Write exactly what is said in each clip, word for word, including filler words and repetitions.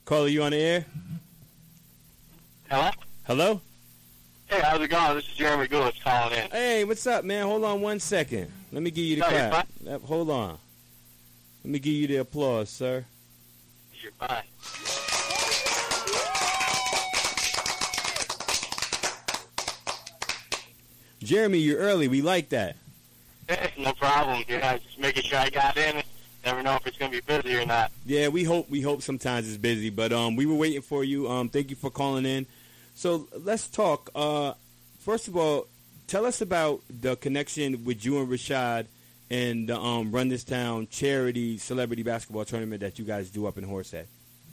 Caller, you on the air? Hello? Hello? Hey, how's it going? This is Jeremy Goulis calling in. Hey, what's up, man? Hold on one second. Let me give you the No, you're clap. Uh, Hold on. Let me give you the applause, sir. You're fine. Jeremy, you're early. We like that. Hey, no problem. Yeah, just making sure I got in. Never know if it's going to be busy or not. Yeah, we hope we hope sometimes it's busy, but um, we were waiting for you. Um, thank you for calling in. So let's talk. Uh, first of all, tell us about the connection with you and Rashad and the um, Run This Town charity celebrity basketball tournament that you guys do up in Horsehead.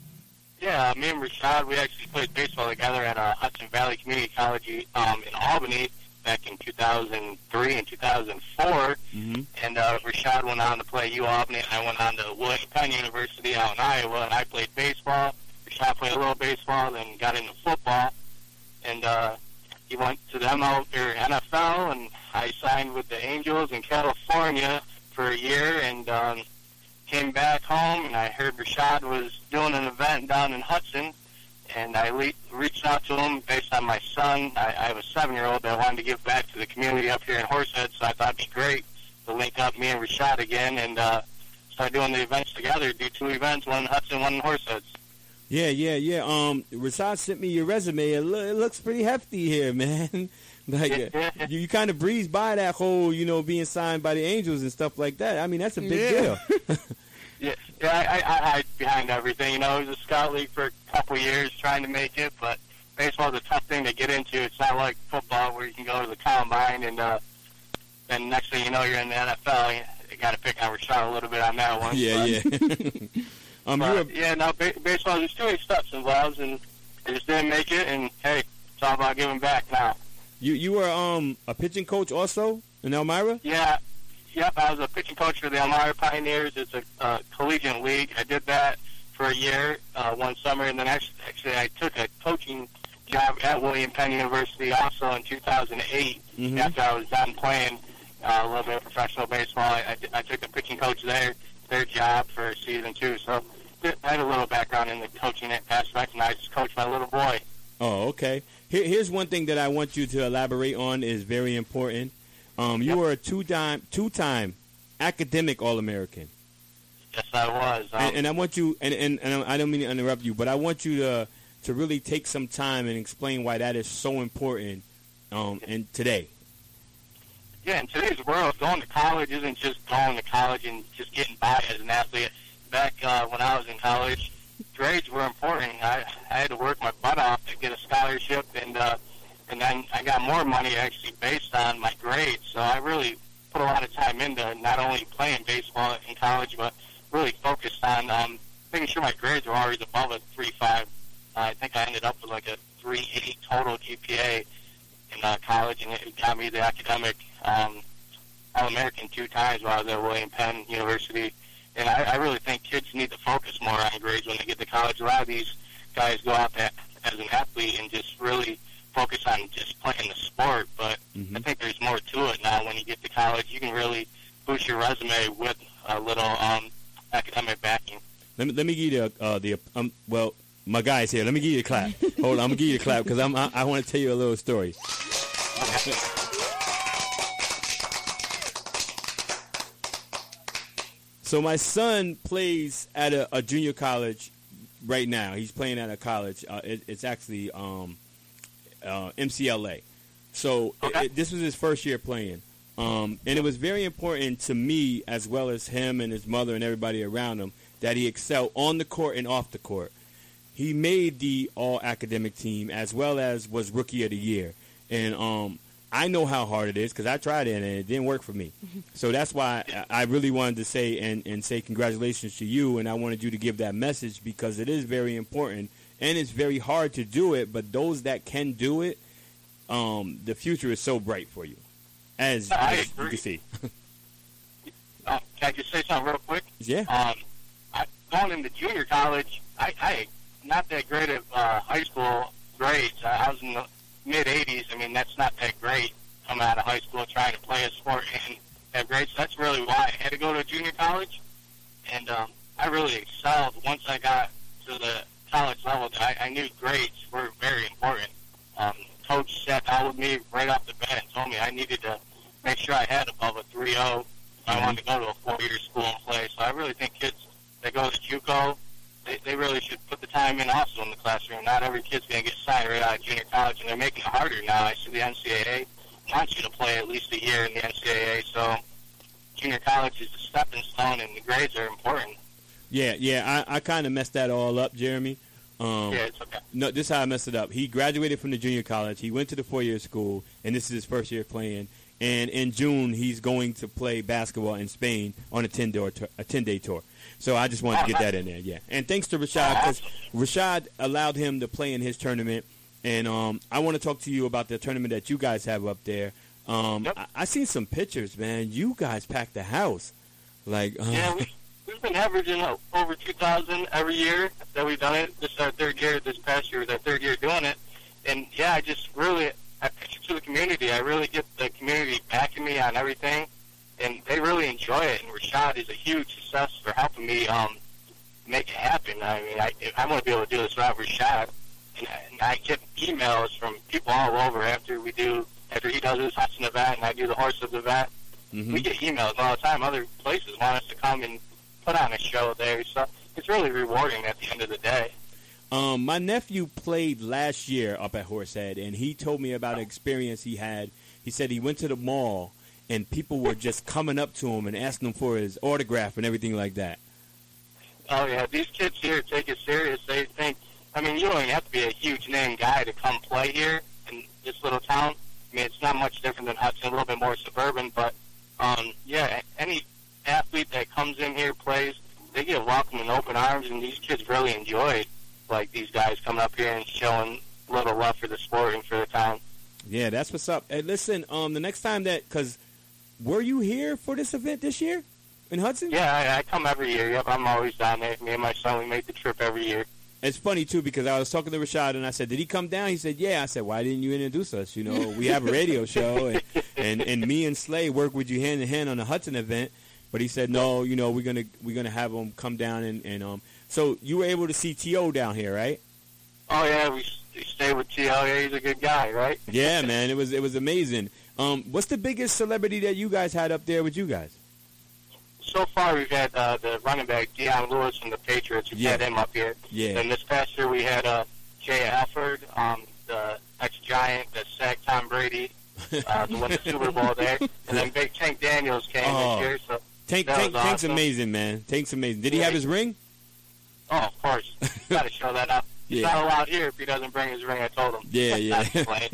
Yeah, me and Rashad, we actually played baseball together at uh, Hudson Valley Community College um, in Albany back in two thousand three and two thousand four. Mm-hmm. And uh, Rashad went on to play U Albany, and I went on to William Penn University out in Iowa, and I played baseball. Rashad played a little baseball, then got into football. And uh, he went to the M L or N F L, and I signed with the Angels in California for a year, and um, came back home, and I heard Rashad was doing an event down in Hudson, and I le- reached out to him based on my son. I, I have a seven-year-old that wanted to give back to the community up here in Horsehead, so I thought it'd be great to link up me and Rashad again and uh, start doing the events together, do two events, one in Hudson, one in Horsehead. Yeah, yeah, yeah. Um, Rashad sent me your resume. It, lo- it looks pretty hefty here, man. Like uh, you, you kind of breezed by that whole, you know, being signed by the Angels and stuff like that. I mean, that's a big Yeah. deal. Yeah, yeah, I, I, I hide behind everything. You know, it was a scout league for a couple of years trying to make it, but baseball is a tough thing to get into. It's not like football where you can go to the combine and uh, then next thing you know, you're in the N F L. You, you got to pick on Rashad a little bit on that one. yeah, but, yeah. um, but, you're a, yeah, no, ba- baseball, there's too many steps involved, and I just didn't make it, and hey, it's all about giving back now. you you were um a pitching coach also in Elmira? Yeah, yep, I was a pitching coach for the Elmira Pioneers. It's a uh, collegiate league. I did that for a year, uh, one summer, and then actually, actually I took a coaching job at William Penn University also in two thousand eight. Mhm. After I was done playing uh, a little bit of professional baseball, I, I, I took a pitching coach there, their job for season two. So I had a little background in the coaching aspect, and I just coached my little boy. Oh, okay. Here, here's one thing that I want you to elaborate on is very important. Um, you Yep. were a two-time two-time academic All-American. Yes, I was. Um, And, and I want you, and, and, and I don't mean to interrupt you, but I want you to to really take some time and explain why that is so important um, in today. Yeah, in today's world, going to college isn't just going to college and just getting by as an athlete. Back uh, when I was in college, grades were important. I, I had to work my butt off to get a scholarship, and uh, and then I got more money actually based on my grades. So I really put a lot of time into not only playing baseball in college, but really focused on um, making sure my grades were always above a three point five. Uh, I think I ended up with like a three point eight total G P A in uh, college, and it got me the academic um, All-American two times while I was at William Penn University. And I, I really think kids need to focus more on grades when they get to college. A lot of these guys go out there as an athlete and just really focus on just playing the sport. But Mhm. I think there's more to it now. When you get to college, you can really boost your resume with a little um, academic backing. Let me let me give you the uh, the um well my guy's here. Let me give you a clap. Hold on, I'm gonna give you a clap because I'm I, I want to tell you a little story. So my son plays at a, a junior college right now. He's playing at a college. Uh, it, it's actually um, uh, M C L A. So Okay. it, it, this was his first year playing. Um, and it was very important to me, as well as him and his mother and everybody around him, that he excel on the court and off the court. He made the all-academic team, as well as was Rookie of the Year. And um, I know how hard it is because I tried it, and it didn't work for me. So that's why I I really wanted to say and, and say congratulations to you, and I wanted you to give that message because it is very important, and it's very hard to do it, but those that can do it, um, the future is so bright for you, as, I as you agree. can see. Uh, can I just say something real quick? Yeah. Um, I, going into junior college, I, I not that great at uh, high school grades. I, I was in the mid eighties. I mean, that's not that great coming out of high school trying to play a sport and have grades. That's really why I had to go to junior college. And um, I really excelled once I got to the college knew grades were very important. Um, Coach sat down with me right off the bat and told me I needed to make sure I had above a three oh if I wanted to go to a four-year school and play. So I really think kids that go to JUCO, they, they really should put the time in also in the classroom. Not every kid's going to get signed right out of junior college, and they're making it harder now. I see the N C double A wants you to play at least a year in the N C double A, so junior college is a stepping stone, and the grades are important. Yeah, yeah, I, I kind of messed that all up, Jeremy. Um, yeah, it's okay. No, this is how I messed it up. He graduated from the junior college. He went to the four-year school, and this is his first year playing. And in June, he's going to play basketball in Spain on a ten-day tour, a ten-day tour. So I just wanted to get that in there, yeah. And thanks to Rashad, because Rashad allowed him to play in his tournament. And um, I want to talk to you about the tournament that you guys have up there. Um, yep. I, I seen some pictures, man. You guys packed the house. Like, uh, yeah, we, we've been averaging over two thousand every year that we've done it. This is our third year. This past year was our third year doing it. And, yeah, I just really – I pitch it to the community. I really get the community backing me on everything, and they really enjoy it. And Rashad is a huge success for helping me um, make it happen. I mean, I, I want to be able to do this without Rashad. And I, and I get emails from people all over after we do, after he does his Hudson event and I do the Horses event. Mm-hmm. We get emails all the time. Other places want us to come and put on a show there. So it's really rewarding at the end of the day. Um, my nephew played last year up at Horsehead, and he told me about an experience he had. He said he went to the mall, and people were just coming up to him and asking him for his autograph and everything like that. Oh, yeah. These kids here take it serious. They think, I mean, you don't even have to be a huge name guy to come play here in this little town. I mean, it's not much different than Hudson, a little bit more suburban, but, um, yeah, any athlete that comes in here, plays, they get welcomed in open arms, and these kids really enjoy it. Like these guys coming up here and showing a little love for the sport and for the town. Yeah, that's what's up. Hey, listen, um, the next time that, because were you here for this event this year in Hudson? Yeah, I, I come every year. Yep, I'm always down there. Me and my son, we make the trip every year. It's funny, too, because I was talking to Rashad, and I said, did he come down? He said, yeah. I said, why didn't you introduce us? You know, we have a radio show, and, and, and me and Slay work with you hand-in-hand on the Hudson event. But he said, no, you know, we're going to we're gonna have him come down and, and um. So you were able to see T O down here, right? Oh, yeah, we, we stay with T O. Yeah, he's a good guy, right? Yeah, man, it was it was amazing. Um, what's the biggest celebrity that you guys had up there with you guys? So far, we've had uh, the running back, Deion Lewis from the Patriots. We've yeah. had him up here. Yeah. And this past year, we had uh, Jay Alford, um, the ex-Giant that sacked Tom Brady uh, to win the Super Bowl there. And then Big Tank Daniels came oh. this year. So Tank, that Tank, was Tank's awesome. amazing, man. Tank's amazing. Did he yeah, have his ring? Oh, of course. You got to show that up. He's yeah. not allowed here if he doesn't bring his ring. I told him. Yeah, yeah.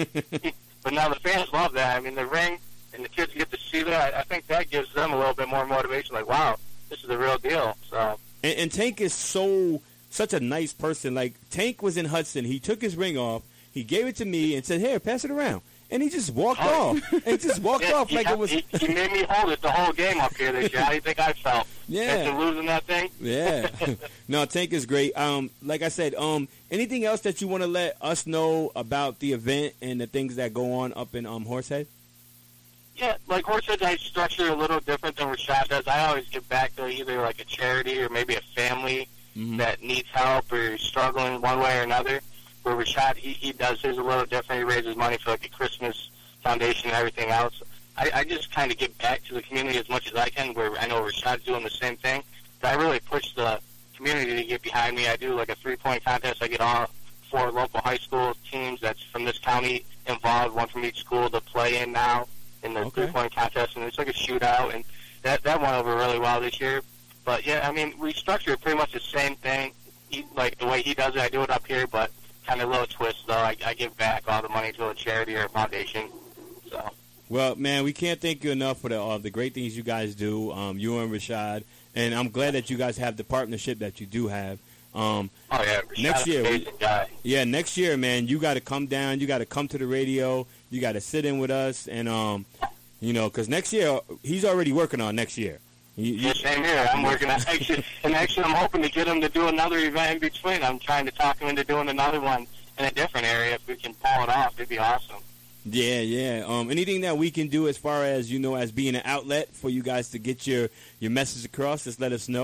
But now the fans love that. I mean, the ring and the kids get to see that. I think that gives them a little bit more motivation. Like, wow, this is the real deal. So. And, and Tank is so such a nice person. Like Tank was in Hudson. He took his ring off. He gave it to me and said, "Here, pass it around." And he just walked oh. off. And he just walked yeah, off he, like it was. He, he made me hold it the whole game up here this year. How do you think I felt? Yeah. After losing that thing? Yeah. No, Tank is great. Um, like I said, um, anything else that you want to let us know about the event and the things that go on up in um Horsehead? Yeah, like Horsehead, I structure a little different than Rashad does. I always give back to either like a charity or maybe a family mm-hmm. that needs help or is struggling one way or another. Where Rashad, he, he does his a little different. He raises money for like a Christmas foundation and everything else. I, I just kind of give back to the community as much as I can, where I know Rashad's doing the same thing. But I really push the community to get behind me. I do like a three-point contest. I get all four local high school teams that's from this county involved, one from each school to play in now in the okay. three-point contest. And it's like a shootout, and that, that went over really well this year. But, yeah, I mean, we structure pretty much the same thing. He, like the way he does it, I do it up here, but kind of a little twist, though. I, I give back all the money to a charity or a foundation. So. Well, man, we can't thank you enough for the uh, the great things you guys do, um, you and Rashad. And I'm glad that you guys have the partnership that you do have. Um, oh, yeah. Rashad's next year, an amazing guy. Yeah, next year, man, you got to come down. You got to come to the radio. You got to sit in with us. And, um, you know, because next year, he's already working on next year. You, you, yeah, same here. I'm working on next year. And actually, I'm hoping to get him to do another event in between. I'm trying to talk him into doing another one in a different area. If we can pull it off, it'd be awesome. Yeah, yeah. Um, anything that we can do as far as, you know, as being an outlet for you guys to get your, your message across, just let us know.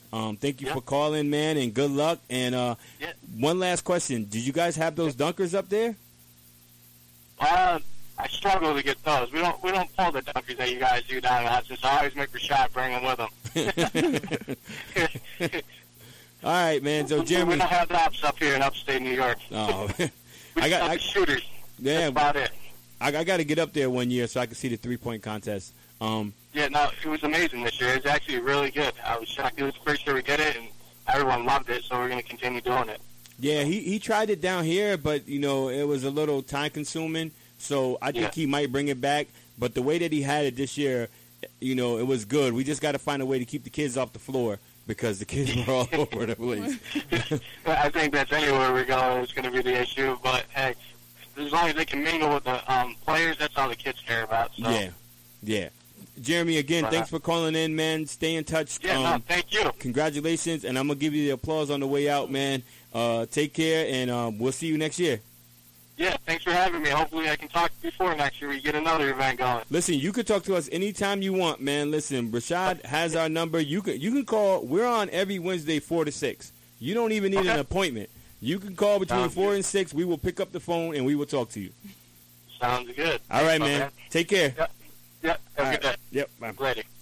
Um, thank you Yeah. for calling, man, and good luck. And uh, Yeah. one last question: did you guys have those dunkers up there? Uh, I struggle to get those. We don't we don't pull the dunkers that you guys do down in Hudson, so I always make Rashad bring them with him. All right, man. So we Jeremy, don't have ops up here in upstate New York. oh, We I just got, have I, the shooters. yeah, That's about it. I, I got to get up there one year so I can see the three point contest. Um, Yeah, no, it was amazing this year. It was actually really good. I was shocked. It was the first year we did it, and everyone loved it, so we're going to continue doing it. yeah, he he tried it down here, but you know it was a little time consuming. So I think Yeah. he might bring it back. But the way that he had it this year, you know, it was good. We just got to find a way to keep the kids off the floor because the kids were all over the place. I think that's anywhere we go is going to be the issue. But hey, as long as they can mingle with the um, players, that's all the kids care about. So. Yeah, yeah. Jeremy, again, Uh-huh. thanks for calling in, man. Stay in touch. Yeah, um, no, thank you. Congratulations, and I'm gonna give you the applause on the way out, man. Uh, take care, and um, we'll see you next year. Yeah, thanks for having me. Hopefully I can talk before next year we get another event going. Listen, you can talk to us anytime you want, man. Listen, Rashad has our number. You can you can call. We're on every Wednesday, four to six. You don't even need Okay. an appointment. You can call between Sounds four good. and six. We will pick up the phone and we will talk to you. Sounds good. All right, Thanks, man. man. Take care. Yeah, yeah, have All a good day. right. Yep. Bye. Ready.